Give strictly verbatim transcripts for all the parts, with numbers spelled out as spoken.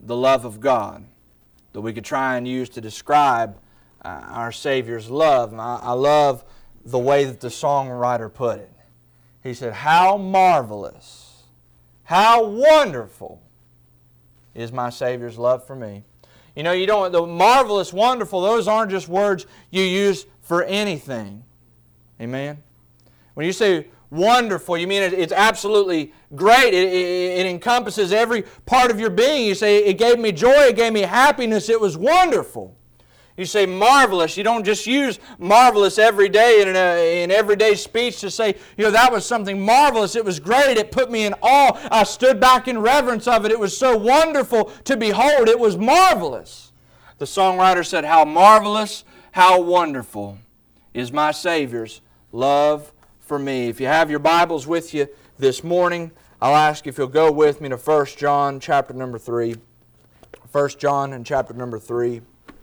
the love of God that we could try and use to describe uh, our Savior's love. And I, I love the way that the songwriter put it. He said, how marvelous, how wonderful is my Savior's love for me. You know, you don't, the marvelous, wonderful, those aren't just words you use for anything. Amen? When you say wonderful, you mean it, it's absolutely great. It, it, it encompasses every part of your being. You say, it gave me joy, it gave me happiness, it was wonderful. You say marvelous. You don't just use marvelous every day in, a, in everyday speech to say, you know, that was something marvelous. It was great. It put me in awe. I stood back in reverence of it. It was so wonderful to behold. It was marvelous. The songwriter said, how marvelous, how wonderful is my Savior's love for me. If you have your Bibles with you this morning, I'll ask if you'll go with me to First John chapter number three. First John and chapter number three.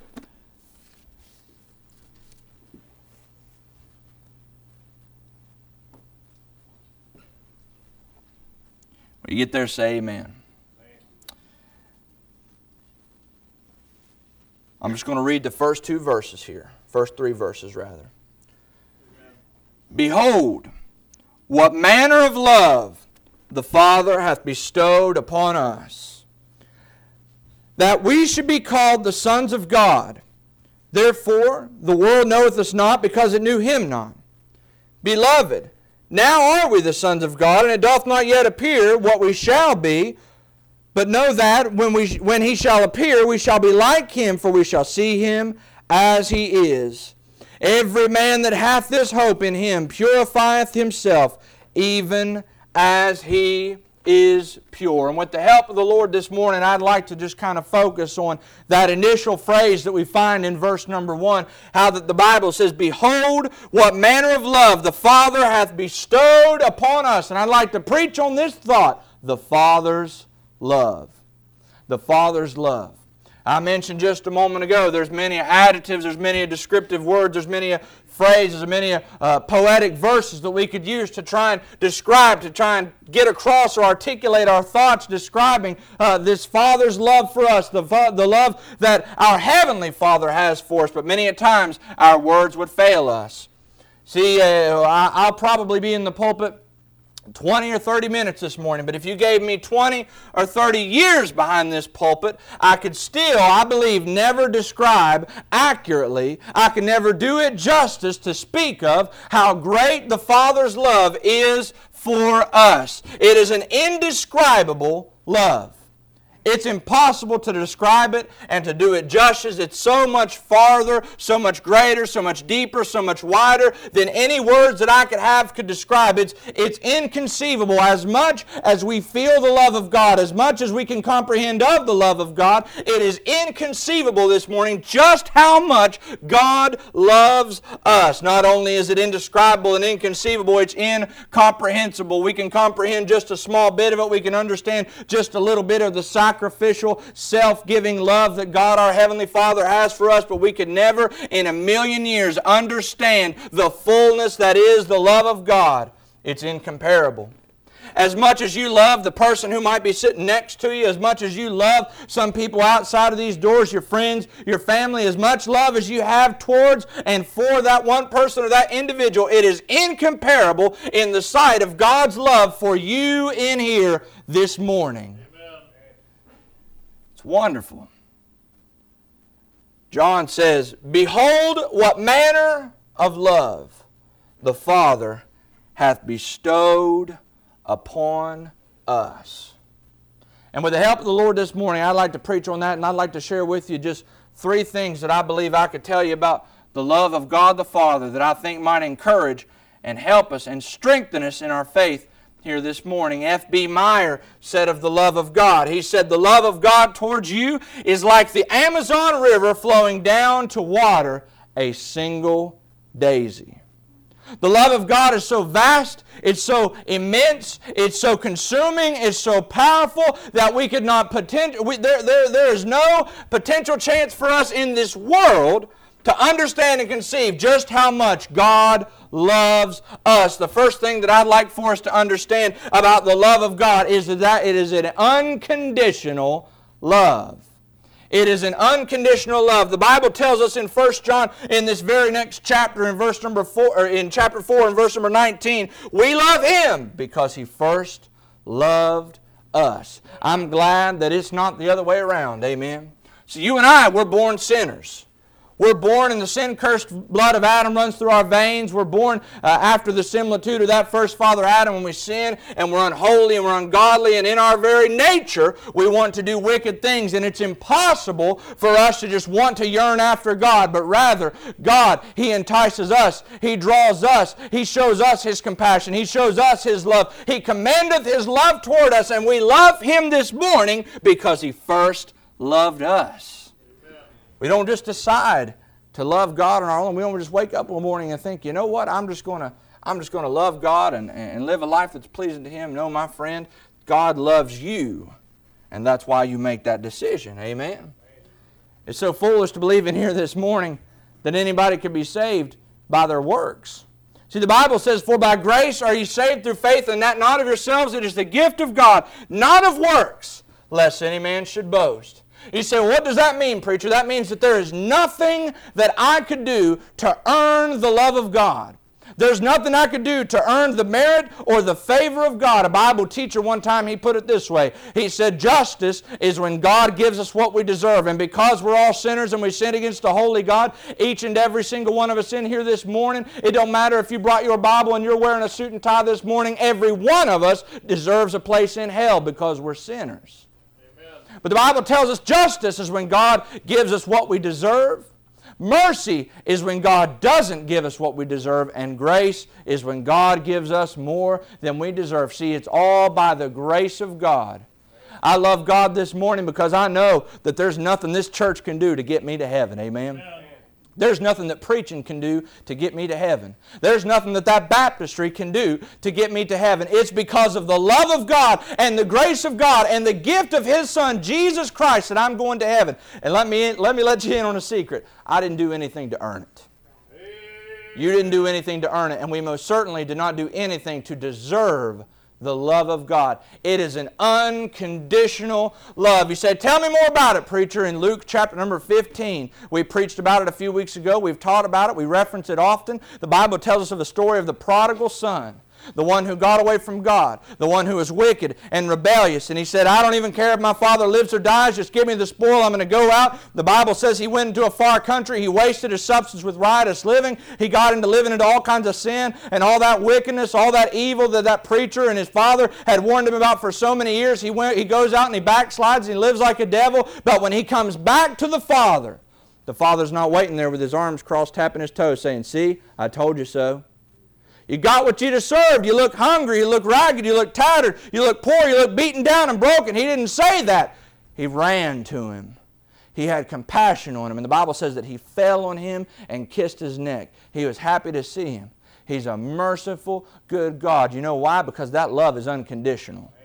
When you get there, say amen. Amen. I'm just going to read the first two verses here. First three verses, rather. Amen. Behold, what manner of love the Father hath bestowed upon us, that we should be called the sons of God. Therefore, the world knoweth us not, because it knew Him not. Beloved, now are we the sons of God, and it doth not yet appear what we shall be. But know that when we when He shall appear, we shall be like Him, for we shall see Him as He is. Every man that hath this hope in Him purifieth himself, even as He is pure. And with the help of the Lord this morning, I'd like to just kind of focus on that initial phrase that we find in verse number one, how that the Bible says, behold, what manner of love the Father hath bestowed upon us. And I'd like to preach on this thought, the Father's love. The Father's love. I mentioned just a moment ago, there's many additives, there's many descriptive words, there's many phrases, many uh, poetic verses that we could use to try and describe, to try and get across or articulate our thoughts describing uh, this Father's love for us, the, the love that our Heavenly Father has for us. But many a times our words would fail us. See, uh, I'll probably be in the pulpit twenty or thirty minutes this morning, but if you gave me twenty or thirty years behind this pulpit, I could still, I believe, never describe accurately, I could never do it justice to speak of how great the Father's love is for us. It is an indescribable love. It's impossible to describe it and to do it justice. It's so much farther, so much greater, so much deeper, so much wider than any words that I could have could describe. It's, it's inconceivable. As much as we feel the love of God, as much as we can comprehend of the love of God, it is inconceivable this morning just how much God loves us. Not only is it indescribable and inconceivable, it's incomprehensible. We can comprehend just a small bit of it. We can understand just a little bit of the sacrifice, sacrificial, self-giving love that God our Heavenly Father has for us, but we could never in a million years understand the fullness that is the love of God. It's incomparable. As much as you love the person who might be sitting next to you, as much as you love some people outside of these doors, your friends, your family, as much love as you have towards and for that one person or that individual, it is incomparable in the sight of God's love for you in here this morning. Wonderful. John says, behold what manner of love the Father hath bestowed upon us. And with the help of the Lord this morning, I'd like to preach on that, and I'd like to share with you just three things that I believe I could tell you about the love of God the Father that I think might encourage and help us and strengthen us in our faith here this morning. F B Meyer said of the love of God, he said, the love of God towards you is like the Amazon River flowing down to water a single daisy. The love of God is so vast, it's so immense, it's so consuming, it's so powerful that we could not potential. We, there, there, there is no potential chance for us in this world to understand and conceive just how much God loves us. The first thing that I'd like for us to understand about the love of God is that it is an unconditional love. It is an unconditional love. The Bible tells us in First John, in this very next chapter, in verse number four, or in chapter four, and verse number nineteen, we love Him because He first loved us. I'm glad that it's not the other way around. Amen. So you and I, we're born sinners. We're born and the sin-cursed blood of Adam runs through our veins. We're born uh, after the similitude of that first father Adam when we sin, and we're unholy and we're ungodly, and in our very nature we want to do wicked things, and it's impossible for us to just want to yearn after God, but rather God, He entices us, He draws us, He shows us His compassion, He shows us His love, He commendeth His love toward us, and we love Him this morning because He first loved us. We don't just decide to love God on our own. We don't just wake up one morning and think, you know what, I'm just going to I'm just going to love God and, and live a life that's pleasing to Him. No, my friend, God loves you, and that's why you make that decision. Amen? It's so foolish to believe in here this morning that anybody can be saved by their works. See, the Bible says, for by grace are ye saved through faith, and that not of yourselves, it is the gift of God, not of works, lest any man should boast. You say, well, what does that mean, preacher? That means that there is nothing that I could do to earn the love of God. There's nothing I could do to earn the merit or the favor of God. A Bible teacher one time, he put it this way. He said, justice is when God gives us what we deserve. And because we're all sinners and we sin against a holy God, each and every single one of us in here this morning, it don't matter if you brought your Bible and you're wearing a suit and tie this morning, every one of us deserves a place in hell because we're sinners. But the Bible tells us justice is when God gives us what we deserve. Mercy is when God doesn't give us what we deserve. And grace is when God gives us more than we deserve. See, it's all by the grace of God. I love God this morning because I know that there's nothing this church can do to get me to heaven. Amen. Amen. There's nothing that preaching can do to get me to heaven. There's nothing that that baptistry can do to get me to heaven. It's because of the love of God and the grace of God and the gift of His Son, Jesus Christ, that I'm going to heaven. And let me, let me let you in on a secret. I didn't do anything to earn it. You didn't do anything to earn it, and we most certainly did not do anything to deserve the love of God. It is an unconditional love. You say, tell me more about it, preacher. In Luke chapter number fifteen, we preached about it a few weeks ago. We've taught about it. We reference it often. The Bible tells us of the story of the prodigal son. The one who got away from God. The one who was wicked and rebellious. And he said, I don't even care if my father lives or dies. Just give me the spoil. I'm going to go out. The Bible says he went into a far country. He wasted his substance with riotous living. He got into living into all kinds of sin and all that wickedness, all that evil that that preacher and his father had warned him about for so many years. He went, he goes out and he backslides and he lives like a devil. But when he comes back to the Father, the Father's not waiting there with his arms crossed, tapping his toes, saying, see, I told you so. You got what you deserved. You look hungry. You look ragged. You look tattered. You look poor. You look beaten down and broken. He didn't say that. He ran to him. He had compassion on him. And the Bible says that he fell on him and kissed his neck. He was happy to see him. He's a merciful, good God. You know why? Because that love is unconditional.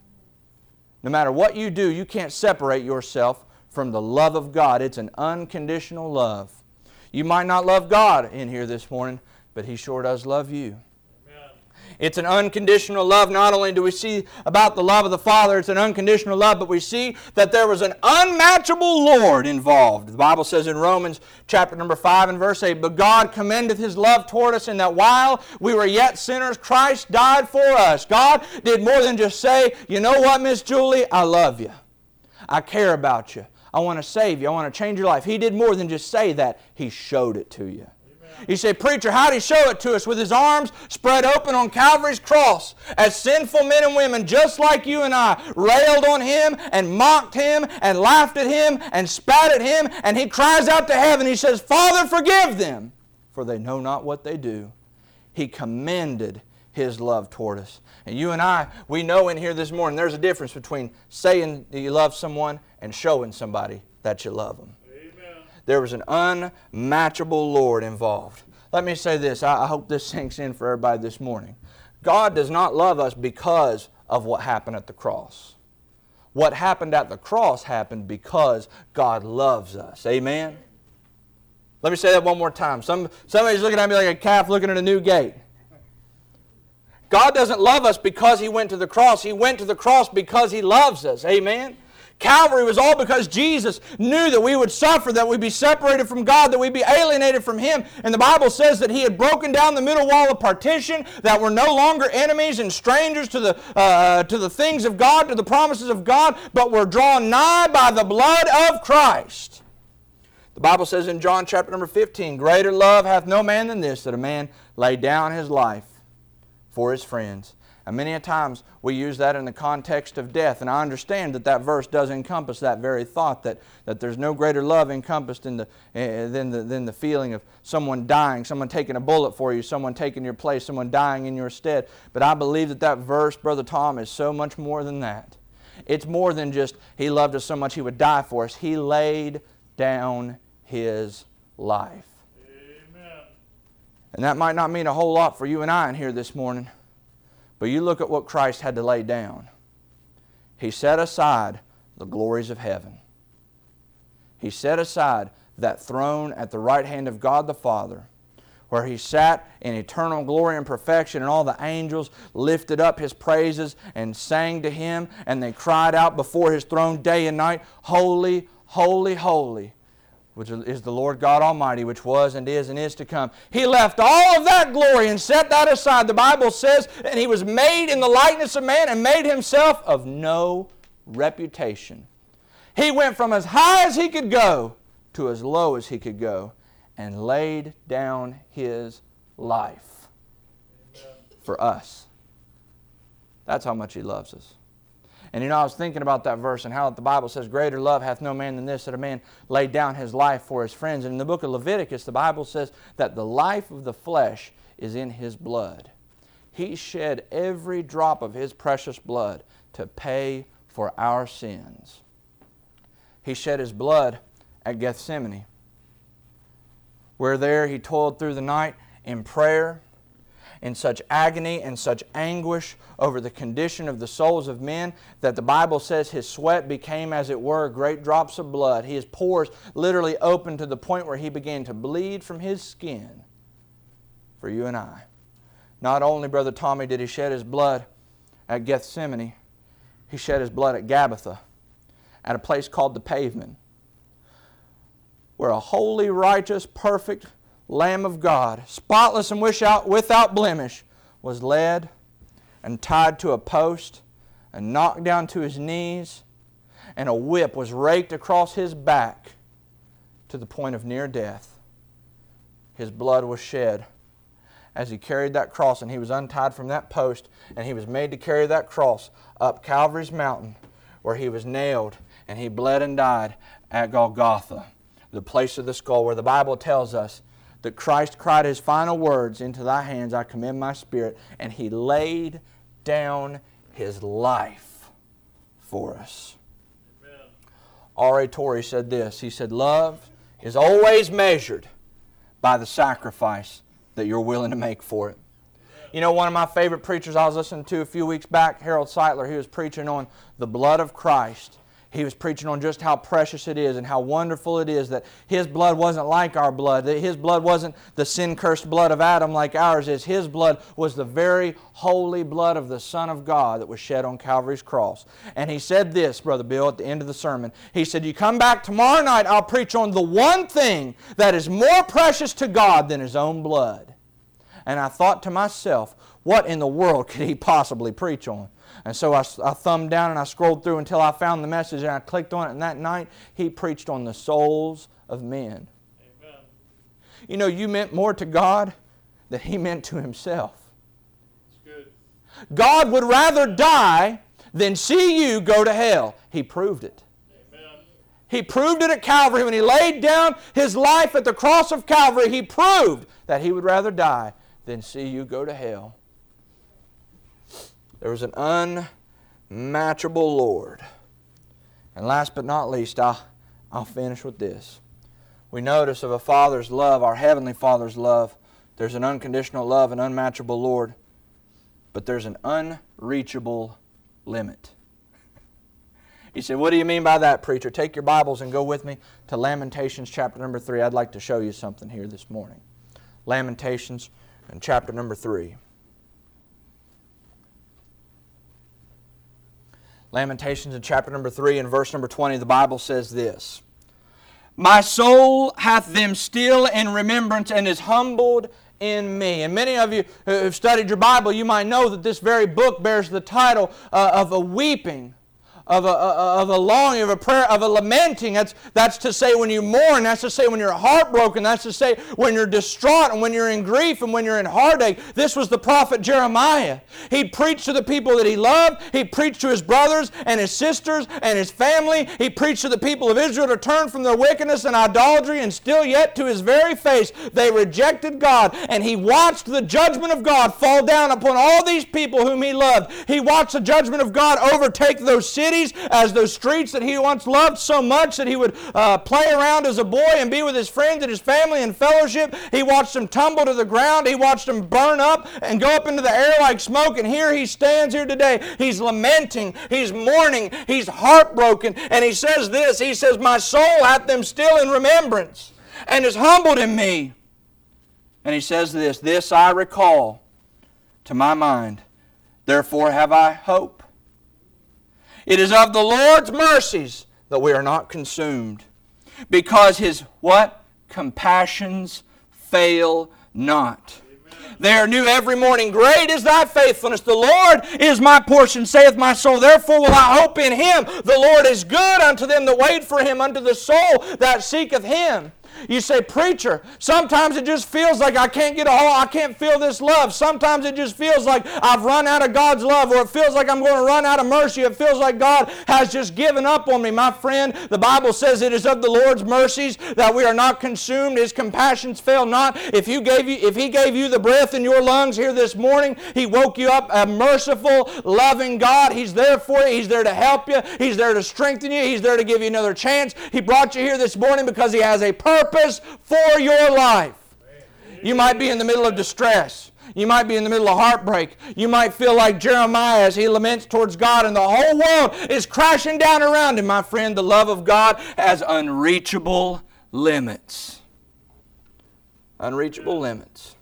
No matter what you do, you can't separate yourself from the love of God. It's an unconditional love. You might not love God in here this morning, but He sure does love you. Amen. It's an unconditional love. Not only do we see about the love of the Father, it's an unconditional love, but we see that there was an unmatchable Lord involved. The Bible says in Romans chapter number five and verse eight, but God commendeth His love toward us in that while we were yet sinners, Christ died for us. God did more than just say, you know what, Miss Julie, I love you. I care about you. I want to save you. I want to change your life. He did more than just say that. He showed it to you. You say, preacher, how did He show it to us? With His arms spread open on Calvary's cross as sinful men and women just like you and I railed on Him and mocked Him and laughed at Him and spat at Him, and He cries out to heaven. He says, Father, forgive them, for they know not what they do. He commended His love toward us. And you and I, we know in here this morning there's a difference between saying that you love someone and showing somebody that you love them. There was an unmatchable Lord involved. Let me say this. I hope this sinks in for everybody this morning. God does not love us because of what happened at the cross. What happened at the cross happened because God loves us. Amen? Let me say that one more time. Some, somebody's looking at me like a calf looking at a new gate. God doesn't love us because He went to the cross. He went to the cross because He loves us. Amen? Calvary was all because Jesus knew that we would suffer, that we'd be separated from God, that we'd be alienated from Him. And the Bible says that He had broken down the middle wall of partition, that we're no longer enemies and strangers to the, uh, to the things of God, to the promises of God, but we're drawn nigh by the blood of Christ. The Bible says in John chapter number fifteen, greater love hath no man than this, that a man lay down his life for his friends. And many a times we use that in the context of death. And I understand that that verse does encompass that very thought, that, that there's no greater love encompassed in the, uh, than, the, than the feeling of someone dying, someone taking a bullet for you, someone taking your place, someone dying in your stead. But I believe that that verse, Brother Tom, is so much more than that. It's more than just He loved us so much He would die for us. He laid down His life. Amen. And that might not mean a whole lot for you and I in here this morning, but you look at what Christ had to lay down. He set aside the glories of heaven. He set aside that throne at the right hand of God the Father, where He sat in eternal glory and perfection, and all the angels lifted up His praises and sang to Him, and they cried out before His throne day and night, Holy, holy, holy, which is the Lord God Almighty, which was and is and is to come. He left all of that glory and set that aside. The Bible says, and He was made in the likeness of man and made Himself of no reputation. He went from as high as He could go to as low as He could go and laid down His life for us. That's how much He loves us. And you know, I was thinking about that verse and how the Bible says, greater love hath no man than this, that a man laid down his life for his friends. And in the book of Leviticus, the Bible says that the life of the flesh is in His blood. He shed every drop of His precious blood to pay for our sins. He shed His blood at Gethsemane, where there He toiled through the night in prayer, in such agony and such anguish over the condition of the souls of men, that the Bible says His sweat became, as it were, great drops of blood. His pores literally opened to the point where He began to bleed from His skin for you and I. Not only, Brother Tommy, did He shed His blood at Gethsemane, He shed His blood at Gabbatha, at a place called the Pavement, where a holy, righteous, perfect Lamb of God, spotless and without blemish, was led and tied to a post and knocked down to His knees, and a whip was raked across His back to the point of near death. His blood was shed as He carried that cross, and He was untied from that post, and He was made to carry that cross up Calvary's mountain, where He was nailed, and He bled and died at Golgotha, the place of the skull, where the Bible tells us that Christ cried His final words, into Thy hands I commend my spirit, and He laid down His life for us. Amen. R A Torrey said this. He said, love is always measured by the sacrifice that you're willing to make for it. You know, one of my favorite preachers I was listening to a few weeks back, Harold Seitler, he was preaching on the blood of Christ. He was preaching on just how precious it is and how wonderful it is that His blood wasn't like our blood, that His blood wasn't the sin-cursed blood of Adam like ours is. His blood was the very holy blood of the Son of God that was shed on Calvary's cross. And he said this, Brother Bill, at the end of the sermon. He said, you come back tomorrow night, I'll preach on the one thing that is more precious to God than His own blood. And I thought to myself, what in the world could he possibly preach on? And so I, I thumbed down and I scrolled through until I found the message, and I clicked on it, and that night He preached on the souls of men. Amen. You know, you meant more to God than He meant to Himself. That's good. God would rather die than see you go to hell. He proved it. Amen. He proved it at Calvary. When He laid down His life at the cross of Calvary, He proved that He would rather die than see you go to hell. There was an unmatchable Lord. And last but not least, I'll, I'll finish with this. We notice of a Father's love, our Heavenly Father's love. There's an unconditional love, an unmatchable Lord. But there's an unreachable limit. You say, what do you mean by that, preacher? Take your Bibles and go with me to Lamentations chapter number three. I'd like to show you something here this morning. Lamentations and chapter number three. Lamentations in chapter number three and verse number twenty, the Bible says this. My soul hath them still in remembrance and is humbled in me. And many of you who have studied your Bible, you might know that this very book bears the title uh, of a weeping, of a, of a longing, of a prayer, of a lamenting. That's, that's to say when you mourn, that's to say when you're heartbroken, that's to say when you're distraught and when you're in grief and when you're in heartache. This was the prophet Jeremiah. He preached to the people that he loved. He preached to his brothers and his sisters and his family. He preached to the people of Israel to turn from their wickedness and idolatry, and still yet to his very face they rejected God. And he watched the judgment of God fall down upon all these people whom he loved. He watched the judgment of God overtake those cities as those streets that he once loved so much that he would uh, play around as a boy and be with his friends and his family and fellowship. He watched them tumble to the ground. He watched them burn up and go up into the air like smoke. And here he stands here today. He's lamenting. He's mourning. He's heartbroken. And he says this. He says, my soul hath them still in remembrance and is humbled in me. And he says this, this I recall to my mind. Therefore have I hope. It is of the Lord's mercies that we are not consumed, because His what? Compassions fail not. Amen. They are new every morning. Great is thy faithfulness. The Lord is my portion, saith my soul. Therefore will I hope in Him. The Lord is good unto them that wait for Him, unto the soul that seeketh Him. You say, preacher, sometimes it just feels like I can't get a hold, I can't feel this love. Sometimes it just feels like I've run out of God's love, or it feels like I'm going to run out of mercy. It feels like God has just given up on me. My friend, the Bible says it is of the Lord's mercies that we are not consumed. His compassions fail not. If you gave you, if He gave you the breath in your lungs here this morning, He woke you up, a merciful, loving God. He's there for you. He's there to help you. He's there to strengthen you. He's there to give you another chance. He brought you here this morning because He has a purpose for your life. You might be in the middle of distress. You might be in the middle of heartbreak. You might feel like Jeremiah as he laments towards God and the whole world is crashing down around him. My friend, the love of God has unreachable limits. Unreachable limits.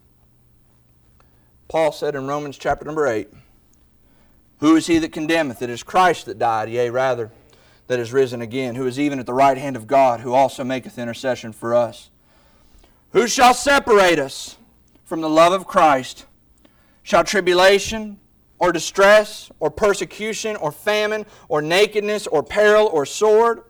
Paul said in Romans chapter number eight, who is he that condemneth? It is Christ that died, yea, rather, that is risen again, who is even at the right hand of God, who also maketh intercession for us. Who shall separate us from the love of Christ? Shall tribulation, or distress, or persecution, or famine, or nakedness, or peril, or sword?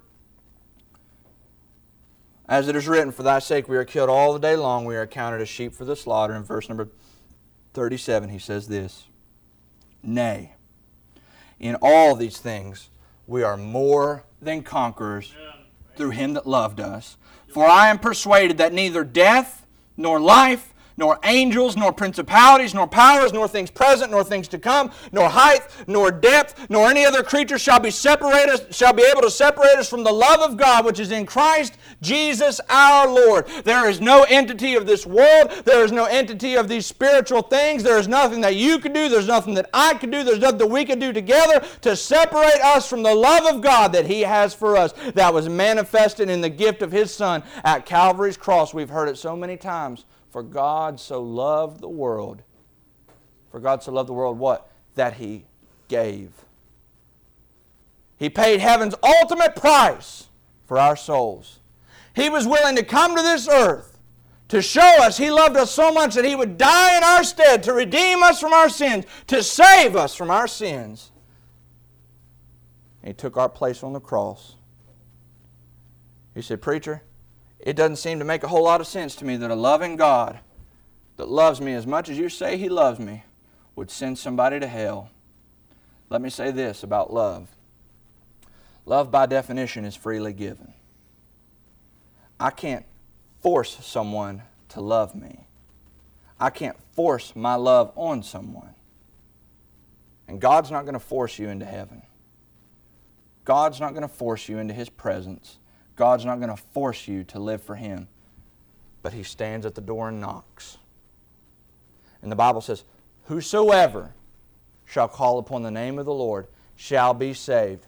As it is written, for thy sake we are killed all the day long, we are accounted as sheep for the slaughter. In verse number thirty-seven he says this, nay, in all these things we are more than conquerors through Him that loved us. For I am persuaded that neither death, nor life, nor angels, nor principalities, nor powers, nor things present, nor things to come, nor height, nor depth, nor any other creature shall be separated, shall be able to separate us from the love of God which is in Christ Jesus our Lord. There is no entity of this world. There is no entity of these spiritual things. There is nothing that you could do. There's nothing that I could do. There's nothing that we could do together to separate us from the love of God that He has for us, that was manifested in the gift of His Son at Calvary's cross. We've heard it so many times. For God so loved the world. For God so loved the world what? That He gave. He paid heaven's ultimate price for our souls. He was willing to come to this earth to show us He loved us so much that He would die in our stead to redeem us from our sins, to save us from our sins. And He took our place on the cross. He said, preacher, it doesn't seem to make a whole lot of sense to me that a loving God that loves me as much as you say He loves me would send somebody to hell. Let me say this about love. Love by definition is freely given. I can't force someone to love me. I can't force my love on someone. And God's not going to force you into heaven. God's not going to force you into His presence. God's not going to force you to live for Him. But He stands at the door and knocks. And the Bible says, whosoever shall call upon the name of the Lord shall be saved.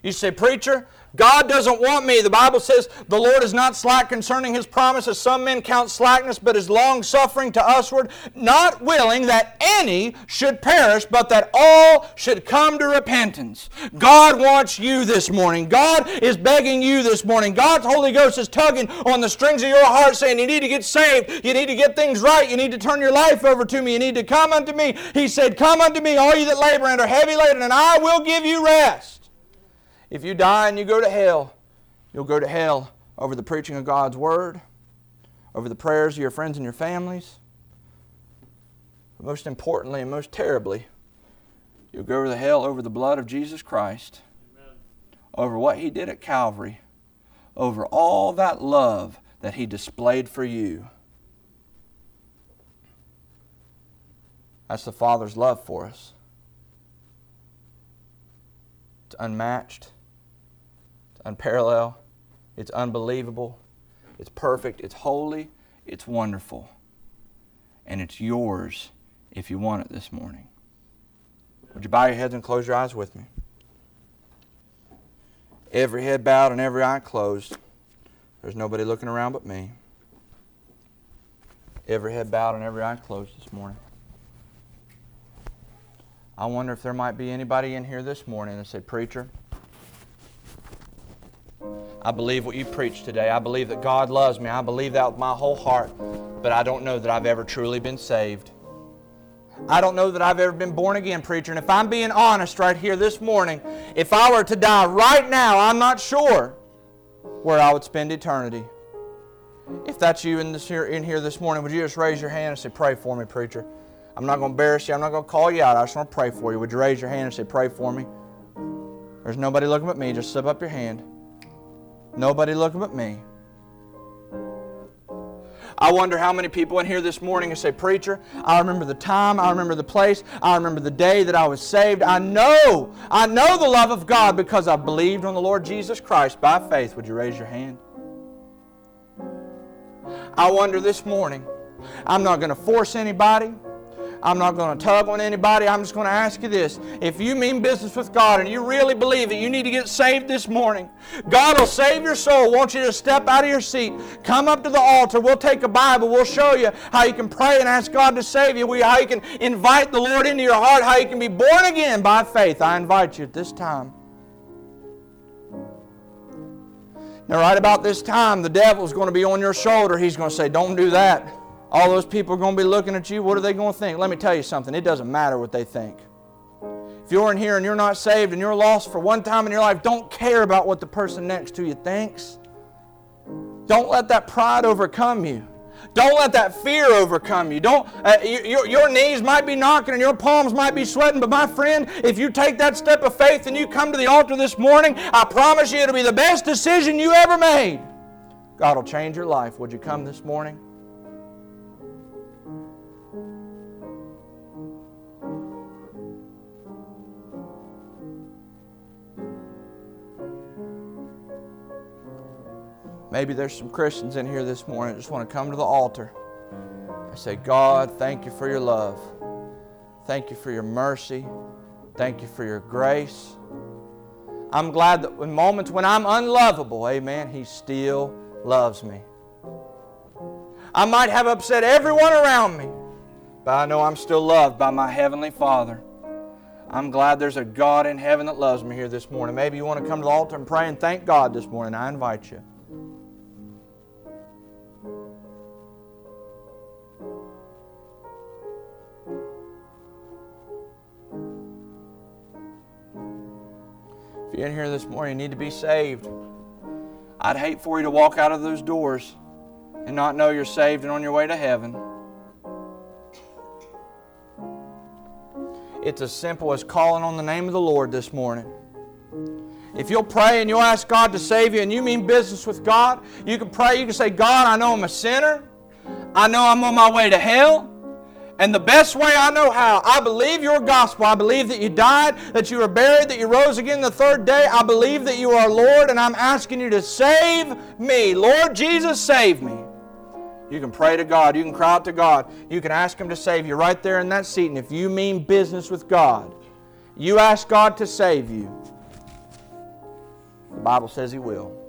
You say, preacher, God doesn't want me. The Bible says the Lord is not slack concerning His promise, as some men count slackness, but is long-suffering to usward, not willing that any should perish, but that all should come to repentance. God wants you this morning. God is begging you this morning. God's Holy Ghost is tugging on the strings of your heart, saying, you need to get saved. You need to get things right. You need to turn your life over to me. You need to come unto me. He said, come unto me, all you that labor and are heavy laden, and I will give you rest. If you die and you go to hell, you'll go to hell over the preaching of God's Word, over the prayers of your friends and your families. But most importantly and most terribly, you'll go to hell over the blood of Jesus Christ, Amen. Over what He did at Calvary, over all that love that He displayed for you. That's the Father's love for us. It's unmatched. Unparalleled, it's unbelievable, it's perfect, it's holy, it's wonderful, and it's yours if you want it this morning. Would you bow your heads and close your eyes with me? Every head bowed and every eye closed. There's nobody looking around but me. Every head bowed and every eye closed this morning. I wonder if there might be anybody in here this morning that said, preacher, I believe what you preached today. I believe that God loves me. I believe that with my whole heart. But I don't know that I've ever truly been saved. I don't know that I've ever been born again, preacher. And if I'm being honest right here this morning, if I were to die right now, I'm not sure where I would spend eternity. If that's you in, this here, in here this morning, would you just raise your hand and say, pray for me, preacher? I'm not going to embarrass you. I'm not going to call you out. I just want to pray for you. Would you raise your hand and say, pray for me? There's nobody looking but me. Just slip up your hand. Nobody looking but me. I wonder how many people in here this morning who say, preacher, I remember the time, I remember the place, I remember the day that I was saved. I know, I know the love of God because I believed on the Lord Jesus Christ by faith. Would you raise your hand? I wonder this morning, I'm not going to force anybody. I'm not going to tug on anybody. I'm just going to ask you this. If you mean business with God and you really believe that you need to get saved this morning, God will save your soul. I want you to step out of your seat. Come up to the altar. We'll take a Bible. We'll show you how you can pray and ask God to save you. How you can invite the Lord into your heart. How you can be born again by faith. I invite you at this time. Now, right about this time, the devil's going to be on your shoulder. He's going to say, don't do that. All those people are going to be looking at you. What are they going to think? Let me tell you something. It doesn't matter what they think. If you're in here and you're not saved and you're lost for one time in your life, don't care about what the person next to you thinks. Don't let that pride overcome you. Don't let that fear overcome you. Don't. Uh, your, your knees might be knocking and your palms might be sweating, but my friend, if you take that step of faith and you come to the altar this morning, I promise you it'll be the best decision you ever made. God will change your life. Would you come this morning? Maybe there's some Christians in here this morning that just want to come to the altar and say, God, thank you for your love. Thank you for your mercy. Thank you for your grace. I'm glad that in moments when I'm unlovable, amen, He still loves me. I might have upset everyone around me, but I know I'm still loved by my Heavenly Father. I'm glad there's a God in heaven that loves me here this morning. Maybe you want to come to the altar and pray and thank God this morning. I invite you. If you're in here this morning, you need to be saved. I'd hate for you to walk out of those doors and not know you're saved and on your way to heaven. It's as simple as calling on the name of the Lord this morning. If you'll pray and you'll ask God to save you and you mean business with God, you can pray, you can say, God, I know I'm a sinner. I know I'm on my way to hell. And the best way I know how, I believe your gospel. I believe that you died, that you were buried, that you rose again the third day. I believe that you are Lord, and I'm asking you to save me. Lord Jesus, save me. You can pray to God. You can cry out to God. You can ask Him to save you right there in that seat. And if you mean business with God, you ask God to save you. The Bible says He will.